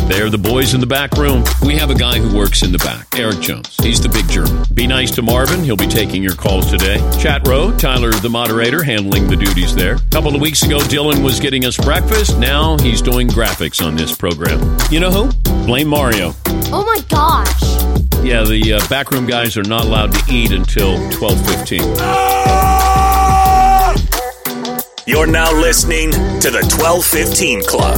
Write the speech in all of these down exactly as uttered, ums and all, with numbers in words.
They're the boys in the back room. We have a guy who works in the back, Eric Jones. He's the big German. Be nice to Marvin. He'll be taking your calls today. Chat row, Tyler, the moderator, handling the duties there. A couple of weeks ago, Dylan was getting us breakfast. Now he's doing graphics on this program. You know who? Blame Mario. Oh my gosh. Yeah, the uh, backroom guys are not allowed to eat until twelve fifteen. Ah! You're now listening to the twelve fifteen Club.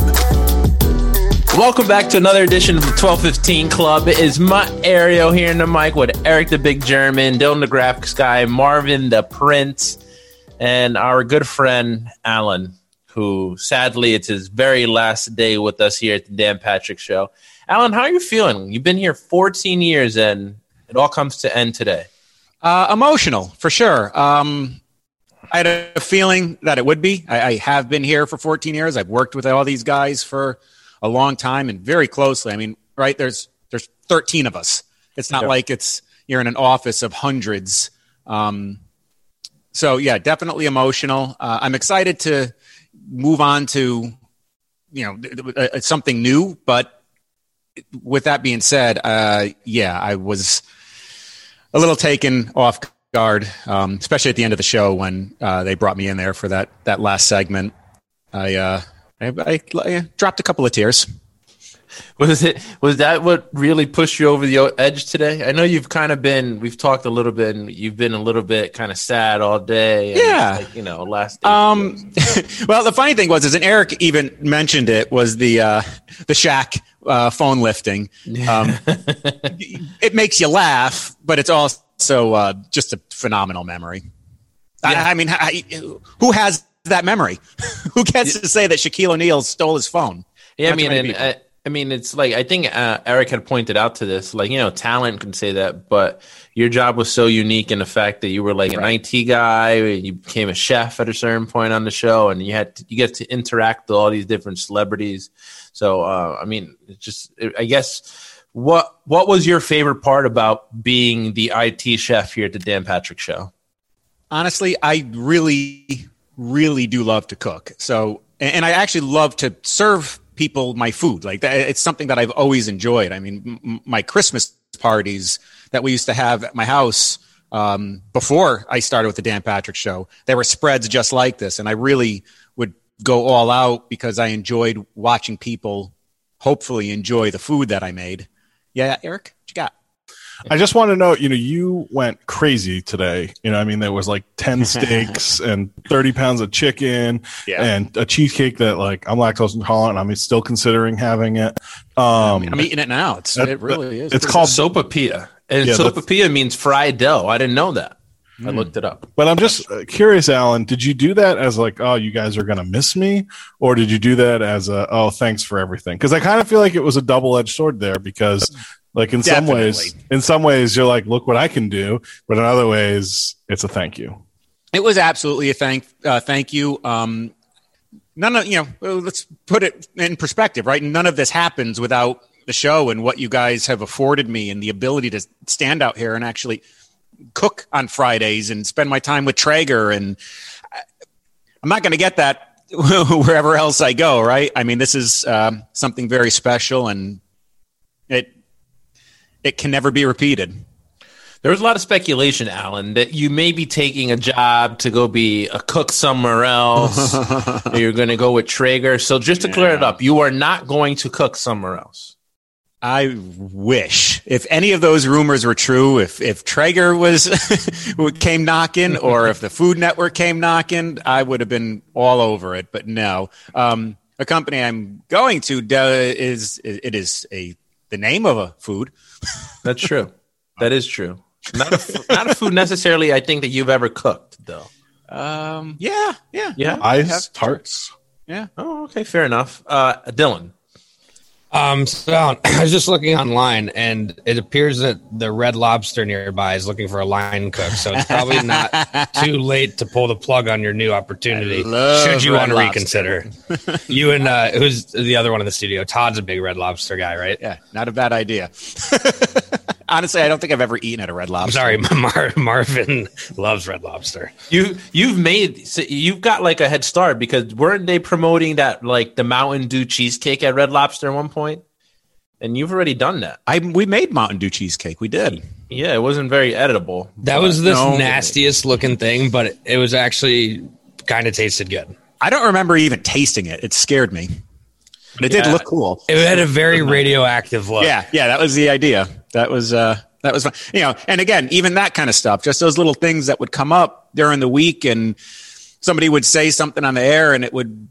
Welcome back to another edition of the twelve fifteen Club. It is Mario here in the mic with Eric the Big German, Dylan the Graphics Guy, Marvin the Prince, and our good friend Alan, who sadly it's his very last day with us here at the Dan Patrick Show. Alan, how are you feeling? You've been here fourteen years and it all comes to end today. Uh, emotional, for sure. Um, I had a feeling that it would be. I, I have been here for fourteen years. I've worked with all these guys for a long time and very closely. I mean, right, there's there's thirteen of us. It's not Yeah. like it's you're in an office of hundreds. Um, so, yeah, definitely emotional. Uh, I'm excited to move on to, you know, uh, something new. But with that being said, uh, yeah, I was a little taken off guard, um, especially at the end of the show when uh, they brought me in there for that that last segment. I, uh, I, I, I dropped a couple of tears. Was it was that what really pushed you over the edge today? I know you've kind of been. We've talked a little bit, and you've been a little bit kind of sad all day. And Yeah, like, you know, last. Day um, well, the funny thing was, is, and Eric even mentioned it, was the uh, the Shaq uh, phone lifting. Um, it makes you laugh, but it's also uh, just a phenomenal memory. Yeah. I, I mean, I, who has that memory? Who gets to say that Shaquille O'Neal stole his phone? Yeah, I Not too mean, many and, people. uh, I mean, it's like I think uh, Eric had pointed out to this. Like, you know, talent can say that, but your job was so unique in the fact that you were like an Right. I T guy. You became a chef at a certain point on the show, and you had to, you get to interact with all these different celebrities. So, uh, I mean, it's just it, I guess what what was your favorite part about being the I T chef here at the Dan Patrick Show? Honestly, I really, really do love to cook. So, and and I actually love to serve people my food. Like that, it's something that I've always enjoyed. I mean, m- my Christmas parties that we used to have at my house um, before I started with the Dan Patrick Show, there were spreads just like this, and I really would go all out because I enjoyed watching people hopefully enjoy the food that I made. Yeah, Eric, what you got? I just want to know, you know, you went crazy today. You know, I mean, there was like ten steaks and thirty pounds of chicken Yeah. and a cheesecake that, like, I'm lactose intolerant. I'm still considering having it. Um, I'm eating it now. It's, that- it really is. it's pretty called- Sopapilla, and Yeah, sopapilla means fried dough. I didn't know that. I looked it up. But I'm just uh, curious, Alan, did you do that as like, oh, you guys are going to miss me? Or did you do that as a, oh, thanks for everything? Because I kind of feel like it was a double-edged sword there because, like, in some Definitely. ways, in some ways, you're like, look what I can do. But in other ways, it's a thank you. It was absolutely a thank uh, thank you. Um, none of you know. well, Let's put it in perspective, right? None of this happens without the show and what you guys have afforded me and the ability to stand out here and actually cook on Fridays and spend my time with Traeger. And I- I'm not going to get that wherever else I go, right? I mean, this is um, something very special, and it it can never be repeated. There was a lot of speculation, Alan, that you may be taking a job to go be a cook somewhere else. Or you're going to go with Traeger. So just to clear it up, you are not going to cook somewhere else. I wish if any of those rumors were true, if if Traeger was came knocking, or if the Food Network came knocking, I would have been all over it. But no, um, a company I'm going to do is it is a the name of a food. That's true. That is true. Not a, f- not a food necessarily. I think that you've ever cooked, though. Um, yeah, yeah, Yeah. Ice tarts. yeah. Oh, okay, fair enough. Uh, Dylan. Um, so Alan, I was just looking online, and it appears that the Red Lobster nearby is looking for a line cook. So it's probably not too late to pull the plug on your new opportunity. love Should you Red want to Lobster. reconsider? You and uh, who's the other one in the studio? Todd's a big Red Lobster guy, right? Yeah, not a bad idea. Honestly, I don't think I've ever eaten at a Red I'm Lobster. sorry, Mar- Marvin loves Red Lobster. You you've made so you've got like a head start because weren't they promoting that like the Mountain Dew cheesecake at Red Lobster at one point? And you've already done that. I we made Mountain Dew cheesecake. We did. Yeah, it wasn't very editable. That was the No. nastiest looking thing, but it, it was actually kind of tasted good. I don't remember even tasting it. It scared me. But it did Yeah. look cool. It had a very radioactive look. Yeah, yeah, that was the idea. That was uh that was fun. You know, and again, even that kind of stuff, just those little things that would come up during the week, and somebody would say something on the air, and it would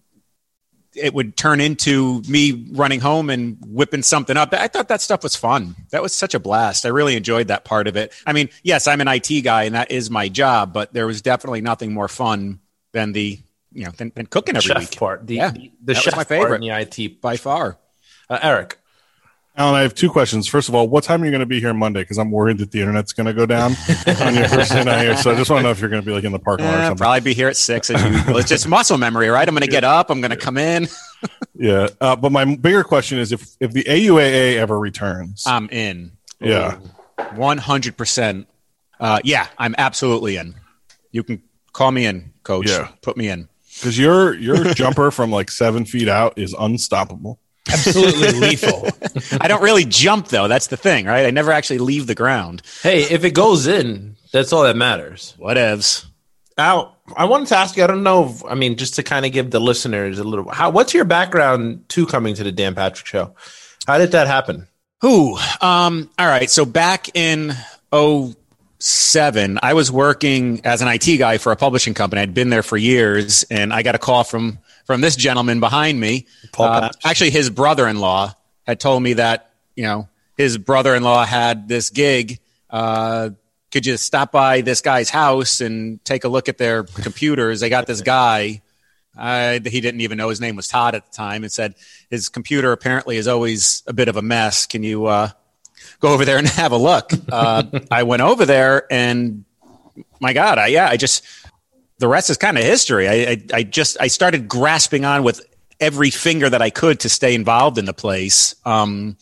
it would turn into me running home and whipping something up. I thought that stuff was fun. That was such a blast. I really enjoyed that part of it. I mean, yes, I'm an I T guy and that is my job, but there was definitely nothing more fun than the, you know, than, than cooking every chef week. part. The, Yeah, the, the that was chef my part favorite. in the I T. By far. Uh, Eric. Alan, I have two questions. First of all, what time are you going to be here Monday? Because I'm worried that the internet's going to go down on your first day night here. So I just want to know if you're going to be like in the parking lot or Eh, something. probably be here at six as usual. It's just muscle memory, right? I'm going to get up. I'm going to come in. Yeah. Uh, but my bigger question is if, if the A U A A ever returns. I'm in. yeah. one hundred percent. Uh, yeah, I'm absolutely in. You can call me in, coach. Yeah. Put me in. Because your, your jumper from like seven feet out is unstoppable. Absolutely lethal. I don't really jump, though. That's the thing, right? I never actually leave the ground. Hey, if it goes in, that's all that matters. Whatevs. Al, I wanted to ask you, I don't know, if, I mean, just to kind of give the listeners a little, how, what's your background to coming to the Dan Patrick Show? How did that happen? Who? Um, all right. So back in oh seven, I was working as an I T guy for a publishing company. I'd been there for years, and I got a call from from this gentleman behind me. Paul Uh, Paps. actually, his brother-in-law had told me that, you know, his brother-in-law had this gig. Uh, could you stop by this guy's house and take a look at their computers? They got this guy. Uh, he didn't even know his name was Todd at the time, and said his computer apparently is always a bit of a mess. Can you uh, go over there and have a look? Uh, I went over there, and my God, I, yeah, I just, the rest is kind of history. I, I, I just, I started grasping on with every finger that I could to stay involved in the place. Um,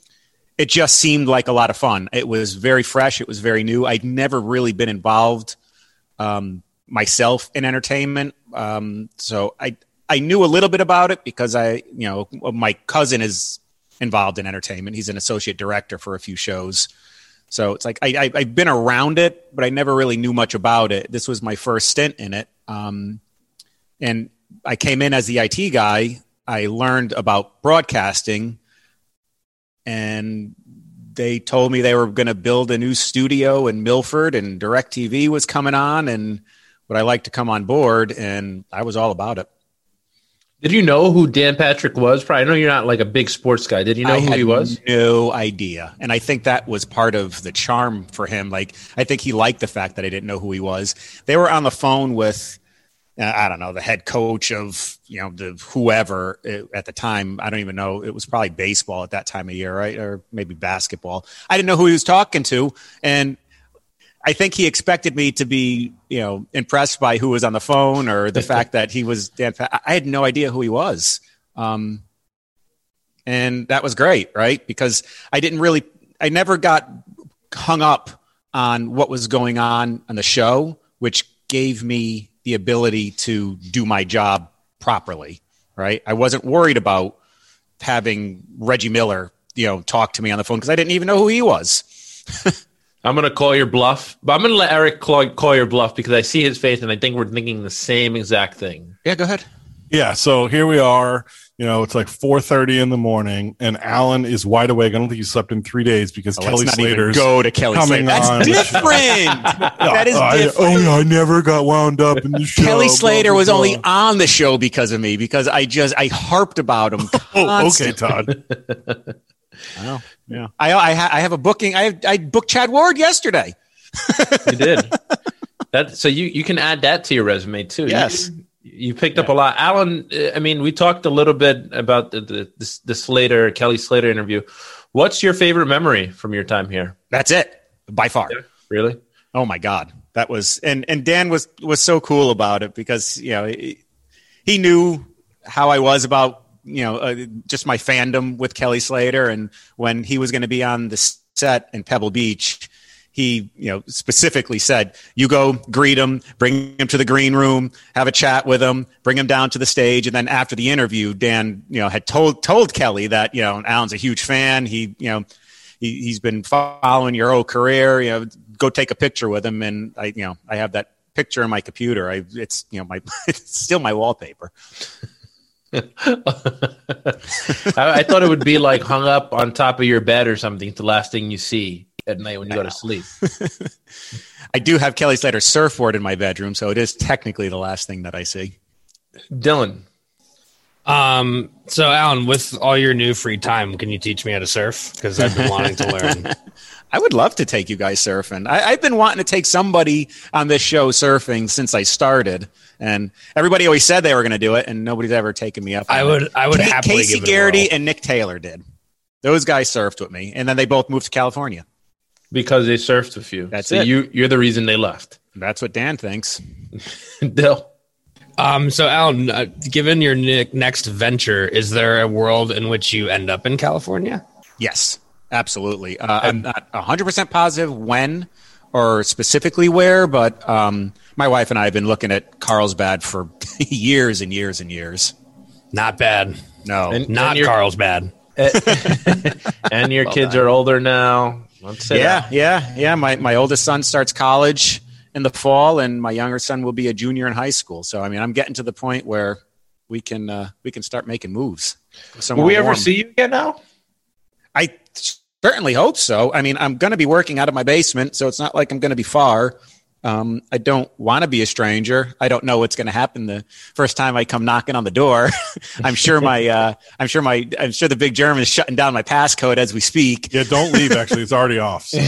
it just seemed like a lot of fun. It was very fresh. It was very new. I'd never really been involved um, myself in entertainment. Um, so I, I knew a little bit about it because I, you know, my cousin is involved in entertainment. He's an associate director for a few shows. So it's like I, I, I've been around it, but I never really knew much about it. This was my first stint in it. Um, and I came in as the I T guy. I learned about broadcasting, and they told me they were going to build a new studio in Milford, and DirecTV was coming on, and would I like to come on board? And I was all about it. Did you know who Dan Patrick was? Probably. I know you're not like a big sports guy. Did you know I who had he was? No idea. And I think that was part of the charm for him. Like, I think he liked the fact that I didn't know who he was. They were on the phone with, uh, I don't know, the head coach of, you know, the whoever at the time. I don't even know. It was probably baseball at that time of year, right? Or maybe basketball. I didn't know who he was talking to. And I think he expected me to be, you know, impressed by who was on the phone or the fact that he was Dan. Pa- I had no idea who he was. Um, and that was great, right? Because I didn't really, I never got hung up on what was going on on the show, which gave me the ability to do my job properly, right? I wasn't worried about having Reggie Miller, you know, talk to me on the phone because I didn't even know who he was. I'm going to call your bluff, but I'm going to let Eric call, call your bluff because I see his face and I think we're thinking the same exact thing. Yeah, go ahead. Yeah. So here we are. You know, it's like four thirty in the morning, and Alan is wide awake. I don't think he slept in three days because Oh, Kelly let's not even Slater's go to Kelly coming Slater. That's on. different. That is Oh, I, different. oh, yeah, I never got wound up in the show. Kelly blah, Slater blah, was blah. only on the show because of me, because I just I harped about him. Oh, okay, constantly. Todd. Oh, yeah. I I, ha- I have a booking. I have, I booked Chad Ward yesterday. You did. That so you you can add that to your resume too. Yes. You, you picked up a lot, Alan. uh, I mean, we talked a little bit about the the, the the Slater Kelly Slater interview. What's your favorite memory from your time here? That's it by far. Really? Oh my God, that was and and Dan was was so cool about it because you know he, he knew how I was about you know uh, just my fandom with Kelly Slater, and when he was going to be on the set in Pebble Beach, he, you know, specifically said, you go greet him, bring him to the green room, have a chat with him, bring him down to the stage. And then after the interview, Dan, you know, had told, told Kelly that, you know, Alan's a huge fan. He, you know, he, he's been following your whole career, you know, go take a picture with him. And I, you know, I have that picture on my computer. I, it's, you know, my, it's still my wallpaper. I, I thought it would be like hung up on top of your bed or something. It's the last thing you see at night when you go to sleep. I do have Kelly Slater's surfboard in my bedroom, so it is technically the last thing that I see. Dylan. Um, so Alan, with all your new free time, can you teach me how to surf? Because I've been wanting to learn. I would love to take you guys surfing. I, I've been wanting to take somebody on this show surfing since I started, and everybody always said they were going to do it, and nobody's ever taken me up on I it. would, I would K- happily Casey give it a Garrity whirl. and Nick Taylor did. Those guys surfed with me, and then they both moved to California. Because they surfed with you. That's so it. You, you're the reason they left. That's what Dan thinks. Dill. Um, so Alan, uh, given your ne- next venture, is there a world in which you end up in California? Yes, absolutely. Uh, I'm not one hundred percent positive when or specifically where, but um, my wife and I have been looking at Carlsbad for years and years and years. Not bad. No. And- Not your- Carlsbad. And your kids are older now. Let's say Yeah, that. yeah, yeah. My my oldest son starts college in the fall, and my younger son will be a junior in high school. So, I mean, I'm getting to the point where we can uh, we can start making moves. Will we ever warm. see you again now? I certainly hope so. I mean, I'm going to be working out of my basement, so it's not like I'm going to be far. Um, I don't want to be a stranger. I don't know what's going to happen the first time I come knocking on the door. I'm sure my, uh, I'm sure my, I'm sure the big German is shutting down my passcode as we speak. Yeah, don't leave. Actually, it's already off. So.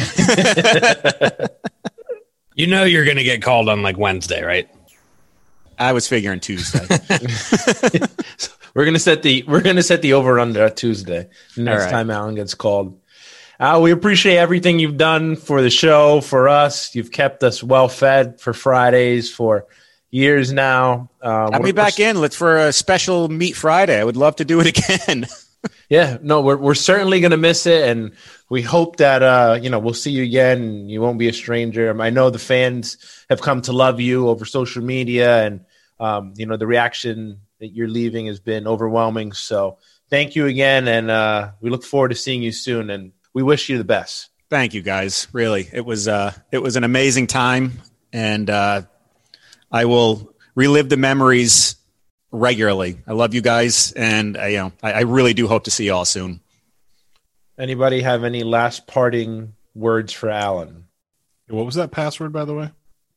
You know you're going to get called on like Wednesday, right? I was figuring Tuesday. We're gonna set the we're gonna set the over under at Tuesday. Next right. time Alan gets called. Uh, we appreciate everything you've done for the show, for us. You've kept us well fed for Fridays for years now. Uh, Have me back in. Let's for a special Meat Friday. I would love to do it again. Yeah, no, we're we're certainly gonna miss it, and we hope that uh, you know we'll see you again. And you won't be a stranger. I know the fans have come to love you over social media, and um, you know the reaction that you're leaving has been overwhelming. So thank you again, and uh, we look forward to seeing you soon. And we wish you the best. Thank you, guys. Really, it was uh, it was an amazing time, and uh, I will relive the memories regularly. I love you guys, and I, you know, I, I really do hope to see you all soon. Anybody have any last parting words for Alan? What was that password, by the way?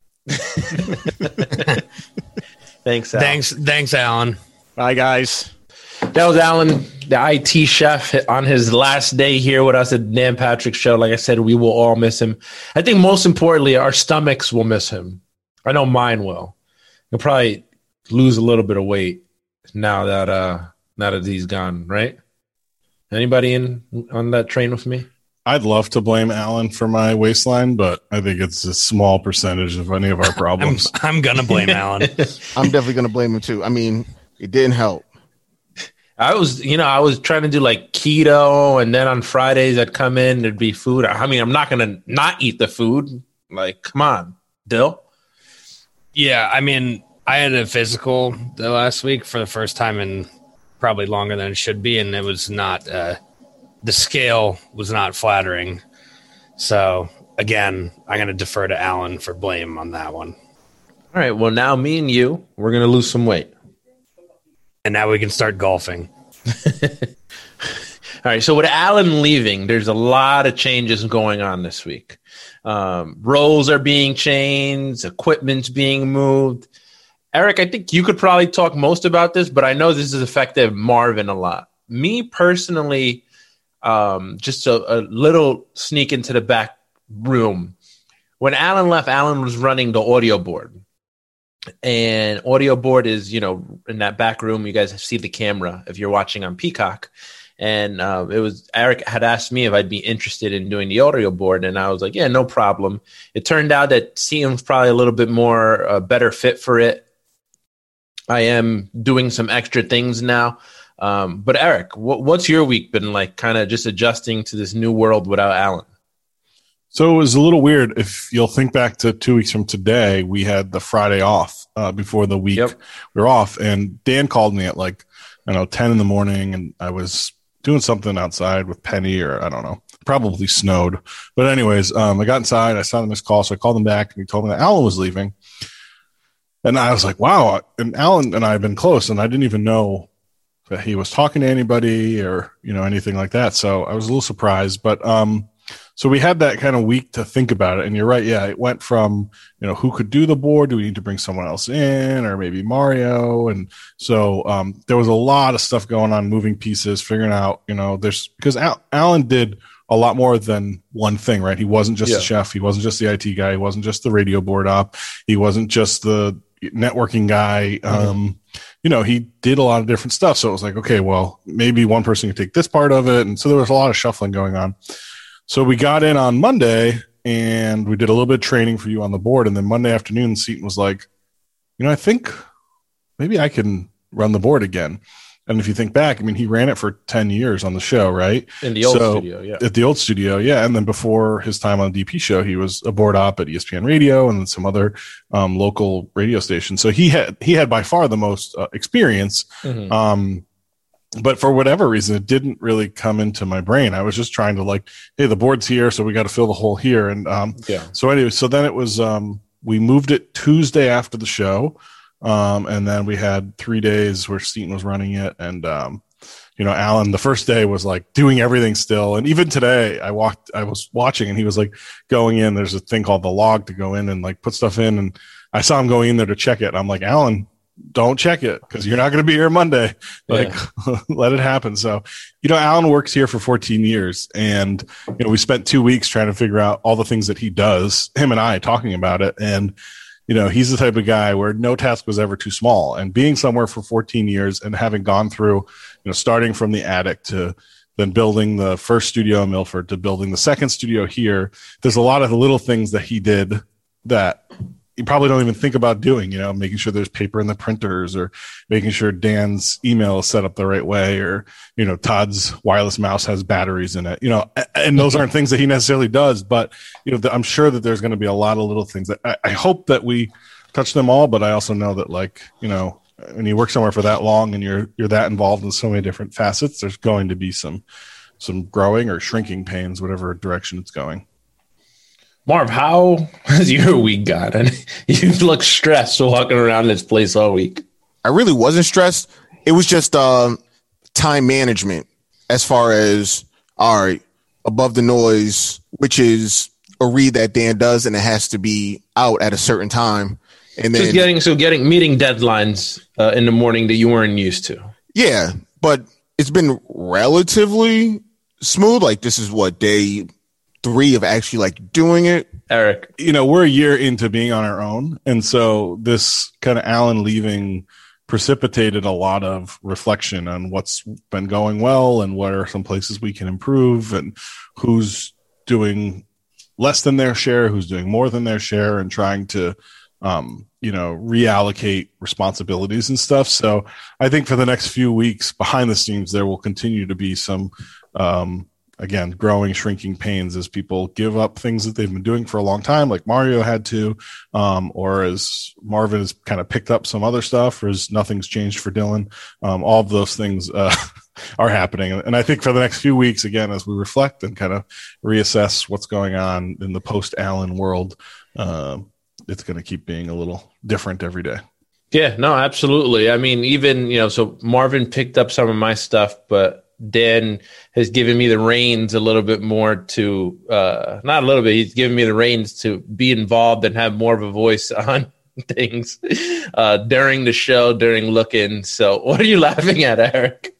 Thanks, Alan. Thanks, thanks, Alan. Bye, guys. That was Alan, the I T chef, on his last day here with us at Dan Patrick Show. Like I said, we will all miss him. I think most importantly, our stomachs will miss him. I know mine will. He'll probably lose a little bit of weight now that uh, now that he's gone. Right? Anybody in on that train with me? I'd love to blame Alan for my waistline, but I think it's a small percentage of any of our I'm, problems. I'm gonna blame Alan. I'm definitely going to blame him too. I mean, it didn't help. I was, you know, I was trying to do like keto, and then on Fridays I'd come in, there'd be food. I mean, I'm not going to not eat the food. Like, come on, Dill. Yeah, I mean, I had a physical the last week for the first time in probably longer than it should be, and it was not uh, the scale was not flattering. So again, I'm going to defer to Alan for blame on that one. All right. Well, now me and you, we're going to lose some weight. And now we can start golfing. All right. So with Alan leaving, there's a lot of changes going on this week. Um, roles are being changed, equipment's being moved. Eric, I think you could probably talk most about this, but I know this has affected Marvin a lot. Me personally, um, just a, a little sneak into the back room. When Alan left, Alan was running the audio board. And audio board is, you know, in that back room, you guys see the camera if you're watching on Peacock. And uh, it was Eric had asked me if I'd be interested in doing the audio board. And I was like, yeah, no problem. It turned out that C M was probably a little bit more uh, better fit for it. I am doing some extra things now. Um, but Eric, wh- what's your week been like, kind of just adjusting to this new world without Alan? So it was a little weird. If you'll think back to two weeks from today, we had the Friday off uh, before the week Yep. we were off. And Dan called me at like, I don't know, ten in the morning. And I was doing something outside with Penny, or I don't know, probably snowed. But anyways, um, I got inside. I saw the missed call. So I called him back, and he told me that Alan was leaving. And I was like, wow. And Alan and I have been close, and I didn't even know that he was talking to anybody or, you know, anything like that. So I was a little surprised. But um, so we had that kind of week to think about it. And you're right. Yeah, it went from, you know, who could do the board? Do we need to bring someone else in, or maybe Mario? And so um, there was a lot of stuff going on, moving pieces, figuring out, you know, there's because Al- Alan did a lot more than one thing, right? He wasn't just Yeah. the chef. He wasn't just the I T guy. He wasn't just the radio board op. He wasn't just the networking guy. Mm-hmm. Um, you know, he did a lot of different stuff. So it was like, okay, well, maybe one person could take this part of it. And so there was a lot of shuffling going on. So we got in on Monday, and we did a little bit of training for you on the board. And then Monday afternoon, Seton was like, you know, I think maybe I can run the board again. And if you think back, I mean, he ran it for ten years on the show, right? In the old So- studio, yeah. At the old studio, yeah. And then before his time on the D P show, he was a board op at E S P N Radio and some other um, local radio stations. So he had he had by far the most uh, experience. Mhm. Um, but for whatever reason, it didn't really come into my brain. I was just trying to like, hey, the board's here, so we got to fill the hole here. And um, Yeah. so anyway, so then it was um, we moved it Tuesday after the show, um, and then we had three days where Seton was running it, and um, you know, Alan, the first day was like doing everything still. And even today I walked, I was watching, and he was like going in, there's a thing called the log to go in and like put stuff in. And I saw him going in there to check it. And I'm like, Alan, don't check it, because you're not going to be here Monday. Like, let it happen. So, you know, Alan works here for fourteen years, and, you know, we spent two weeks trying to figure out all the things that he does, him and I talking about it. And, you know, he's the type of guy where no task was ever too small. And being somewhere for fourteen years and having gone through, you know, starting from the attic to then building the first studio in Milford to building the second studio here, there's a lot of little things that he did that you probably don't even think about doing, you know, making sure there's paper in the printers, or making sure Dan's email is set up the right way, or, you know, Todd's wireless mouse has batteries in it, you know, and those aren't things that he necessarily does, but, you know, I'm sure that there's going to be a lot of little things that I, I hope that we touch them all. But I also know that, like, you know, when you work somewhere for that long and you're, you're that involved in so many different facets, there's going to be some, some growing or shrinking pains, whatever direction it's going. Marv, how has your week gone? And you look stressed walking around this place all week. I really wasn't stressed. It was just um, time management, as far as, all right, Above the Noise, which is a read that Dan does, and it has to be out at a certain time. And then Just getting so getting meeting deadlines uh, in the morning that you weren't used to. yeah, but it's been relatively smooth. Like, this is what, day three of actually like doing it. Eric, You know, we're a year into being on our own. And so this kind of Alan leaving precipitated a lot of reflection on what's been going well and what are some places we can improve, and who's doing less than their share, who's doing more than their share, and trying to, um, you know, reallocate responsibilities and stuff. So I think for the next few weeks behind the scenes, there will continue to be some, um, again, growing, shrinking pains as people give up things that they've been doing for a long time, like Mario had to, um, or as Marvin has kind of picked up some other stuff, or as nothing's changed for Dylan. Um, all of those things uh, are happening. And I think for the next few weeks, again, as we reflect and kind of reassess what's going on in the post-Allen world, um, it's going to keep being a little different every day. yeah, no, absolutely. I mean, even, you know, so Marvin picked up some of my stuff, but Dan has given me the reins a little bit more to, uh, not a little bit, he's given me the reins to be involved and have more of a voice on things uh, during the show, during look-in. So what are you laughing at, Eric?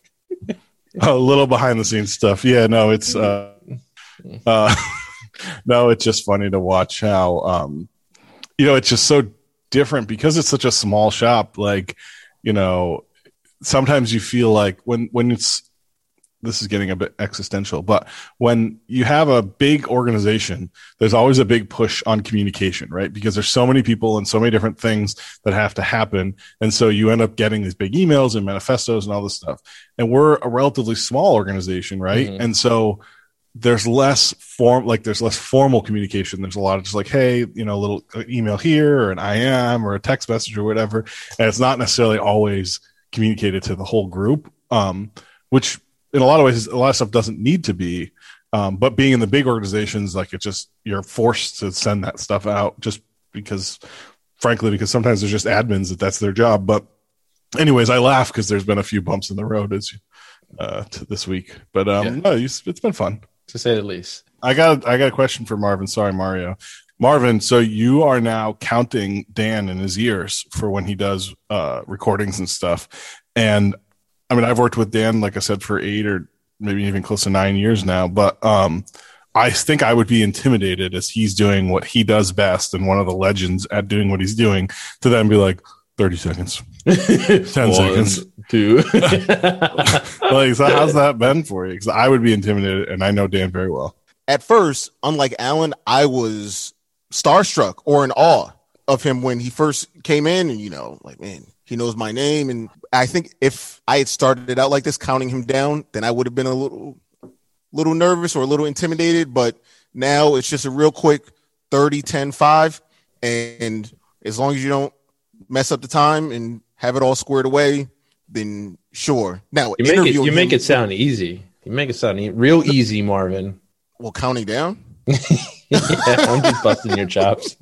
A little behind the scenes stuff. Yeah, no, it's, uh, uh, no, it's just funny to watch how, um, you know, it's just so different because it's such a small shop. Like, you know, sometimes you feel like when, when it's, this is getting a bit existential, but when you have a big organization, there's always a big push on communication, right? Because there's so many people and so many different things that have to happen. And so you end up getting these big emails and manifestos and all this stuff. And we're a relatively small organization, right? Mm-hmm. And so there's less form, like there's less formal communication. There's a lot of just like, hey, you know, a little email here or an I M or a text message or whatever. And it's not necessarily always communicated to the whole group, um, which in a lot of ways, a lot of stuff doesn't need to be. Um, but being in the big organizations, like it's just, you're forced to send that stuff out just because, frankly, because sometimes there's just admins that that's their job. But anyways, I laugh because there's been a few bumps in the road as uh, to this week, but um, yeah. no, it's been fun to say the least. I got I got a question for Marvin. Sorry, Mario. Marvin, so you are now counting Dan in his ears for when he does uh, recordings and stuff. And I mean, I've worked with Dan, like I said, for eight or maybe even close to nine years now. But um, I think I would be intimidated as he's doing what he does best and one of the legends at doing what he's doing to then be like, thirty seconds, ten One, seconds, two. Like, so how's that been for you? Because I would be intimidated, and I know Dan very well. At first, unlike Alan, I was starstruck or in awe of him when he first came in, and you know, like, man, he knows my name. And I think if I had started it out like this, counting him down, then I would have been a little, little nervous or a little intimidated. But now it's just a real quick thirty, ten, five, and as long as you don't mess up the time and have it all squared away, then sure. Now you make it, you make it sound easy. You make it sound e- real easy, Marvin. Well, counting down. Yeah, I'm just busting your chops,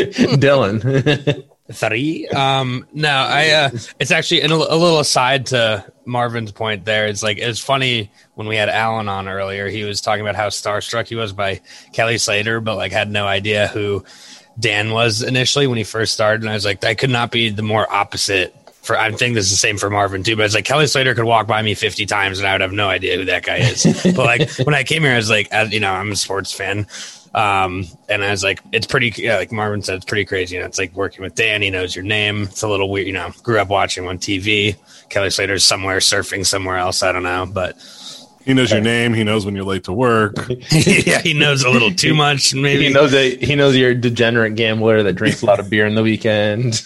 Dylan. Three. Um, no, I. Uh, it's actually in a, a little aside to Marvin's point. There, it's like it's funny when we had Alan on earlier. He was talking about how starstruck he was by Kelly Slater, but like had no idea who Dan was initially when he first started. And I was like, that could not be the more opposite. For I think this is the same for Marvin too, but it's like Kelly Slater could walk by me fifty times and I would have no idea who that guy is. But like when I came here, I was like, as, you know, I'm a sports fan. Um, and I was like, it's pretty, yeah, like Marvin said, it's pretty crazy. You know, it's like working with Dan, he knows your name. It's a little weird, you know, grew up watching him on T V. Kelly Slater's somewhere surfing somewhere else. I don't know, but he knows your name. He knows when you're late to work. Yeah, he knows a little too much. Maybe he knows that he knows you're a degenerate gambler that drinks a lot of beer in the weekend.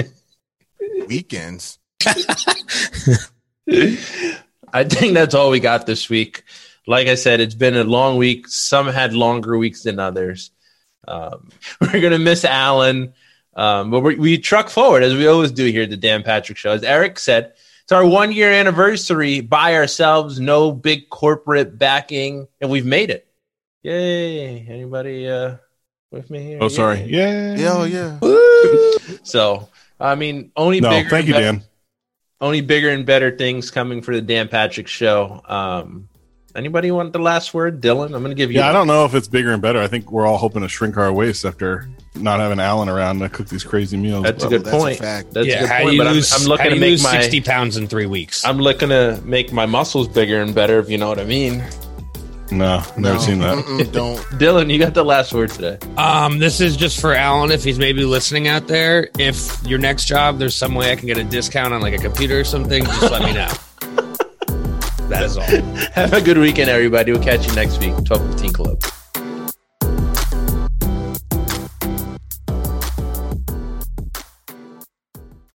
Weekends. I think that's all we got this week. Like I said, it's been a long week. Some had longer weeks than others. Um, we're gonna miss Alan, um, but we, we truck forward as we always do here at the Dan Patrick Show. As Eric said, it's our one year anniversary by ourselves. No big corporate backing, and we've made it. Yay! Anybody uh, with me here? Oh, sorry. Yeah, yeah, yeah. Woo! So. I mean, only no, bigger. Thank you, better, Dan. Only bigger and better things coming for the Dan Patrick Show. Um, anybody want the last word, Dylan? I'm going to give you. Yeah, that. I don't know if it's bigger and better. I think we're all hoping to shrink our waist after not having Alan around to cook these crazy meals. That's but. a good that's point. A fact. That's yeah, a good how point. You but lose, I'm, I'm looking how to you make lose my sixty pounds in three weeks. I'm looking to make my muscles bigger and better. If you know what I mean. No, never no, seen that. Don't. Dylan, you got the last word today. Um, this is just for Alan if he's maybe listening out there. If your next job, there's some way I can get a discount on like a computer or something, just let me know. That is all. Have a good weekend, everybody. We'll catch you next week. twelve fifteen Club.